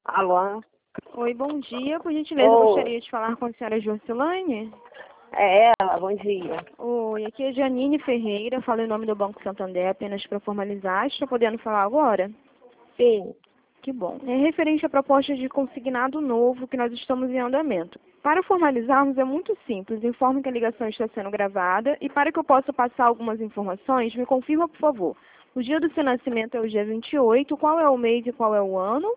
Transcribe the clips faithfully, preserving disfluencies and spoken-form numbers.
Alô? Oi, bom dia. Por gentileza, eu Oi. gostaria de falar com a senhora Jocilane. É ela, bom dia. Oi, aqui é Janine Ferreira, falo em nome do Banco Santander, apenas para formalizar. Estou podendo falar agora? Sim. Que bom. É referente à proposta de consignado novo que nós estamos em andamento. Para formalizarmos é muito simples. Informo que a ligação está sendo gravada e para que eu possa passar algumas informações, me confirma, por favor. O dia do seu nascimento é o dia vinte e oito. Qual é o mês e qual é o ano?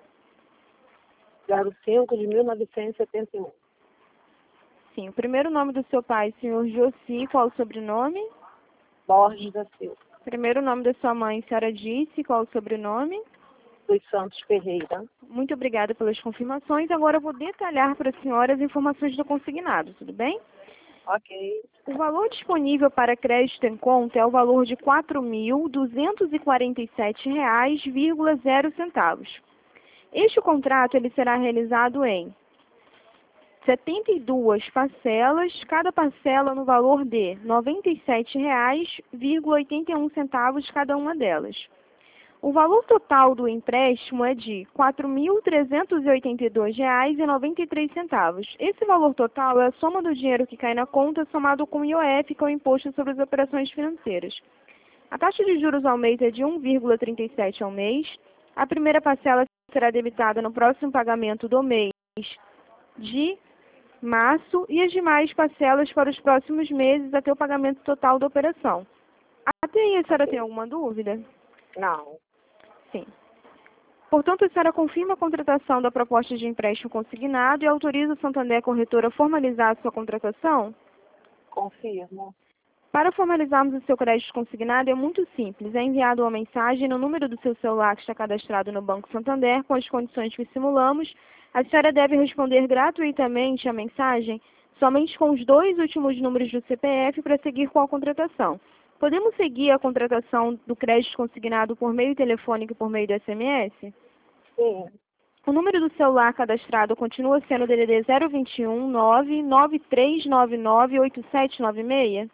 zero cinco de mil novecentos e setenta e um. Sim, o primeiro nome do seu pai, senhor Josi, qual o sobrenome? Borges da Silva. Primeiro nome da sua mãe, senhora disse, qual o sobrenome? Dos Santos Ferreira. Muito obrigada pelas confirmações. Agora eu vou detalhar para a senhora as informações do consignado, tudo bem? Ok. O valor disponível para crédito em conta é o valor de quatro mil duzentos e quarenta e sete reais e zero centavos. Este contrato ele será realizado em setenta e duas parcelas, cada parcela no valor de noventa e sete reais e oitenta e um centavos cada uma delas. O valor total do empréstimo é de quatro mil trezentos e oitenta e dois reais e noventa e três centavos. Esse valor total é a soma do dinheiro que cai na conta somado com o I O F, que é o Imposto sobre as Operações Financeiras. A taxa de juros ao mês é de um vírgula trinta e sete ao mês. A primeira parcela será debitada no próximo pagamento do mês de março e as demais parcelas para os próximos meses até o pagamento total da operação. Até aí, a senhora Ok. tem alguma dúvida? Não. Sim. Portanto, a senhora confirma a contratação da proposta de empréstimo consignado e autoriza o Santander Corretora a formalizar a sua contratação? Confirmo. Para formalizarmos o seu crédito consignado é muito simples. É enviada uma mensagem no número do seu celular que está cadastrado no Banco Santander com as condições que simulamos. A senhora deve responder gratuitamente a mensagem somente com os dois últimos números do C P F para seguir com a contratação. Podemos seguir a contratação do crédito consignado por meio telefônico e por meio do S M S? Sim. O número do celular cadastrado continua sendo o D D D zero vinte e um nove nove três nove nove oito sete nove seis?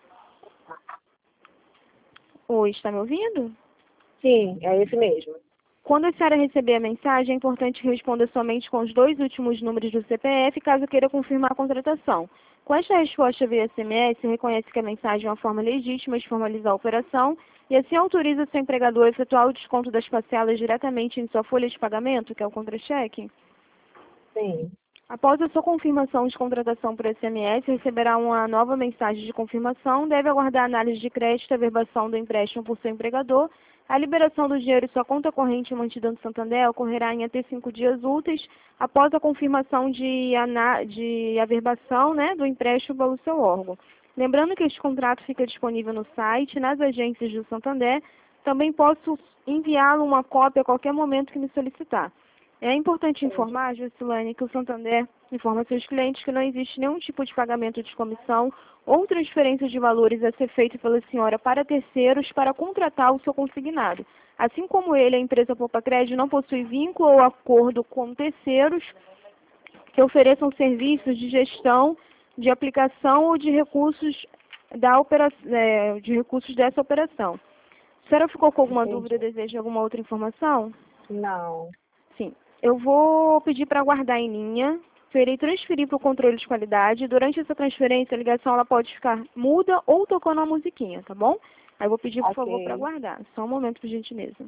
Oi, está me ouvindo? Sim, é esse mesmo. Quando a senhora receber a mensagem, é importante que responda somente com os dois últimos números do C P F, caso queira confirmar a contratação. Com esta resposta via S M S, reconhece que a mensagem é uma forma legítima de formalizar a operação e assim autoriza seu empregador a efetuar o desconto das parcelas diretamente em sua folha de pagamento, que é o contra-cheque. Sim. Após a sua confirmação de contratação por S M S, receberá uma nova mensagem de confirmação, deve aguardar a análise de crédito e averbação do empréstimo por seu empregador. A liberação do dinheiro em sua conta corrente mantida no Santander ocorrerá em até cinco dias úteis após a confirmação de, ana- de averbação, né, do empréstimo pelo seu órgão. Lembrando que este contrato fica disponível no site, nas agências do Santander. Também posso enviá-lo uma cópia a qualquer momento que me solicitar. É importante Entendi. informar, Juscelane, que o Santander informa seus clientes que não existe nenhum tipo de pagamento de comissão ou transferência de valores a ser feito pela senhora para terceiros para contratar o seu consignado. Assim como ele, a empresa Poupa Crédito não possui vínculo ou acordo com terceiros que ofereçam serviços de gestão, de aplicação ou de recursos, da opera, é, de recursos dessa operação. A senhora ficou com alguma Entendi. dúvida, deseja alguma outra informação? Não. Sim. Eu vou pedir para aguardar em linha. Serei transferir para o controle de qualidade. Durante essa transferência, a ligação ela pode ficar muda ou tocando uma musiquinha, tá bom? Aí eu vou pedir, por favor, para Ok. aguardar. Só um momento, por gentileza.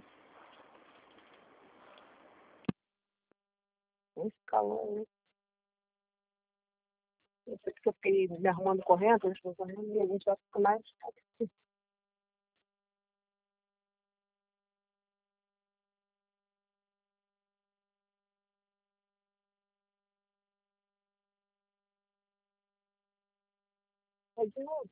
Esse calor, né? Eu sei que eu fiquei me arrumando correndo, eu estou correndo, e a gente vai ficar mais. É de novo.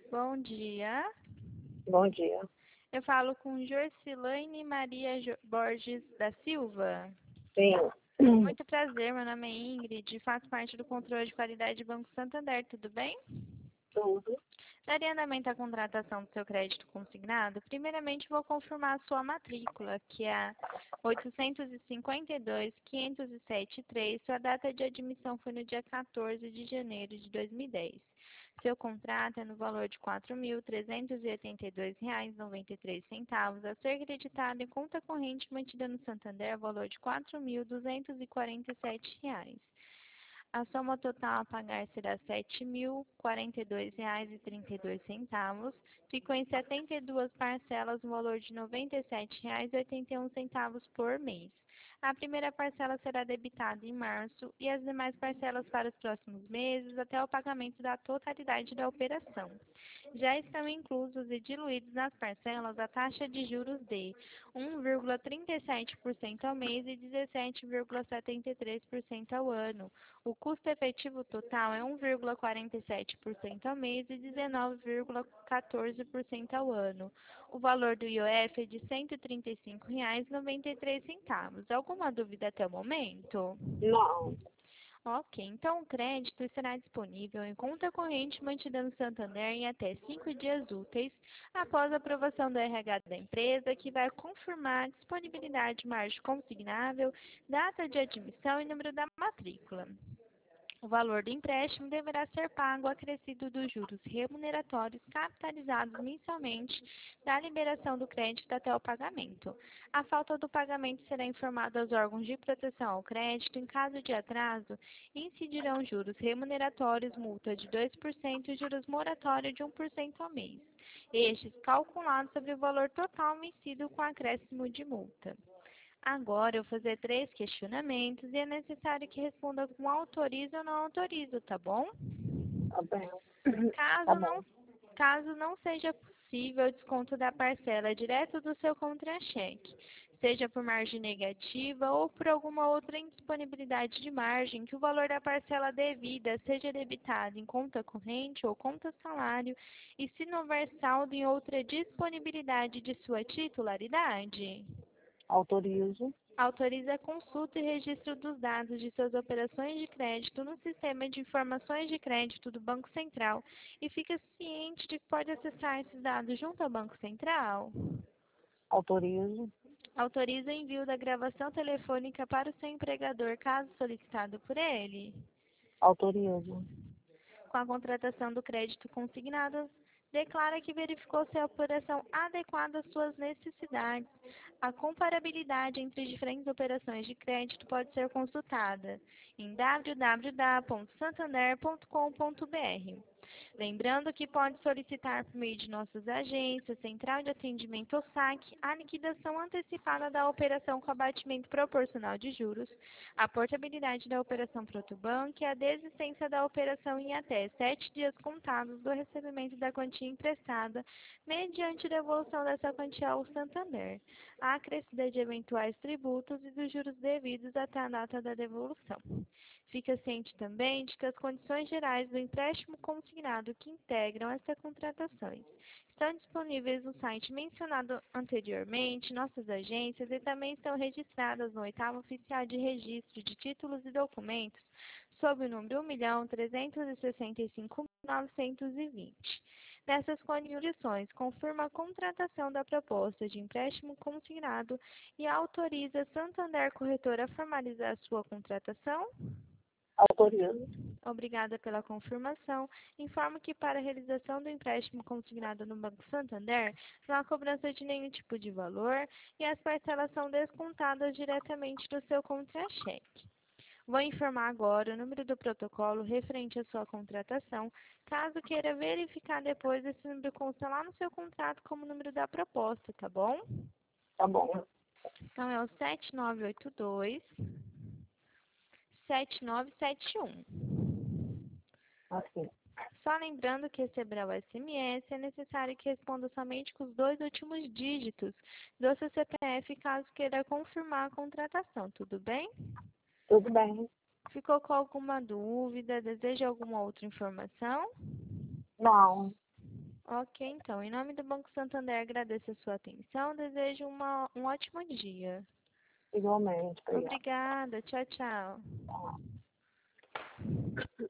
Bom dia. Bom dia. Eu falo com Jorcilane Maria Jo- Borges da Silva. Sim. Muito prazer, meu nome é Ingrid, faço parte do controle de qualidade do Banco Santander, tudo bem? Tudo. Daria andamento à contratação do seu crédito consignado? Primeiramente, vou confirmar a sua matrícula, que é a oitocentos e cinquenta e dois, quinhentos e sete três. Sua data de admissão foi no dia quatorze de janeiro de dois mil e dez. Seu contrato é no valor de quatro mil trezentos e oitenta e dois reais e noventa e três centavos, a ser creditado em conta corrente mantida no Santander, valor de quatro mil duzentos e quarenta e sete reais. A soma total a pagar será sete mil quarenta e dois reais e trinta e dois centavos. Ficou em setenta e duas parcelas, no valor de noventa e sete reais e oitenta e um centavos por mês. A primeira parcela será debitada em março e as demais parcelas para os próximos meses até o pagamento da totalidade da operação. Já estão inclusos e diluídos nas parcelas a taxa de juros de um vírgula trinta e sete por cento ao mês e dezessete vírgula setenta e três por cento ao ano. O custo efetivo total é um vírgula quarenta e sete por cento ao mês e dezenove vírgula quatorze por cento ao ano. O valor do I O F é de cento e trinta e cinco reais e noventa e três centavos. Alguma dúvida até o momento? Não. Ok, então o crédito estará disponível em conta corrente mantida no Santander em até cinco dias úteis após a aprovação do R H da empresa, que vai confirmar a disponibilidade de margem consignável, data de admissão e número da matrícula. O valor do empréstimo deverá ser pago acrescido dos juros remuneratórios capitalizados mensalmente da liberação do crédito até o pagamento. A falta do pagamento será informada aos órgãos de proteção ao crédito. Em caso de atraso, incidirão juros remuneratórios, multa de dois por cento e juros moratórios de um por cento ao mês. Estes calculados sobre o valor total vencido com acréscimo de multa. Agora eu vou fazer três questionamentos e é necessário que responda com autorizo ou não autorizo, tá bom? Tá bem. Caso Tá não, bom. caso não seja possível o desconto da parcela direto do seu contra-cheque, seja por margem negativa ou por alguma outra indisponibilidade de margem, que o valor da parcela devida seja debitado em conta corrente ou conta salário e se não houver saldo em outra disponibilidade de sua titularidade. Autorizo. Autoriza a consulta e registro dos dados de suas operações de crédito no Sistema de Informações de Crédito do Banco Central e fica ciente de que pode acessar esses dados junto ao Banco Central. Autorizo. Autoriza o envio da gravação telefônica para o seu empregador, caso solicitado por ele. Autorizo. Com a contratação do crédito consignado, declara que verificou se a operação adequada às suas necessidades. A comparabilidade entre diferentes operações de crédito pode ser consultada em w w w ponto santander ponto com ponto b r. Lembrando que pode solicitar por meio de nossas agências, Central de Atendimento ou saque, a liquidação antecipada da operação com abatimento proporcional de juros, a portabilidade da operação Protobank e a desistência da operação em até sete dias contados do recebimento da quantia emprestada, mediante devolução dessa quantia ao Santander, a acrescida de eventuais tributos e dos juros devidos até a data da devolução. Fica ciente também de que as condições gerais do empréstimo consignado que integram essas contratações estão disponíveis no site mencionado anteriormente, nossas agências, e também estão registradas no oitavo Oficial de Registro de Títulos e Documentos, sob o número um milhão trezentos e sessenta e cinco mil novecentos e vinte. Nessas condições, confirma a contratação da proposta de empréstimo consignado e autoriza Santander Corretora a formalizar sua contratação? Autorizo. Obrigada pela confirmação. Informo que para a realização do empréstimo consignado no Banco Santander, não há cobrança de nenhum tipo de valor e as parcelas são descontadas diretamente do seu contra-cheque. Vou informar agora o número do protocolo referente à sua contratação. Caso queira verificar depois, esse número consta lá no seu contrato como número da proposta, tá bom? Tá bom. Então é o sete nove oito dois, sete nove sete um. Assim. Só lembrando que receberá o S M S, é necessário que responda somente com os dois últimos dígitos do seu C P F, caso queira confirmar a contratação, tudo bem? Tudo bem. Ficou com alguma dúvida? Deseja alguma outra informação? Não. Ok, então. Em nome do Banco Santander, agradeço a sua atenção. Desejo uma, um ótimo dia. Igualmente, obrigada. Obrigada. Tchau, tchau. Tá.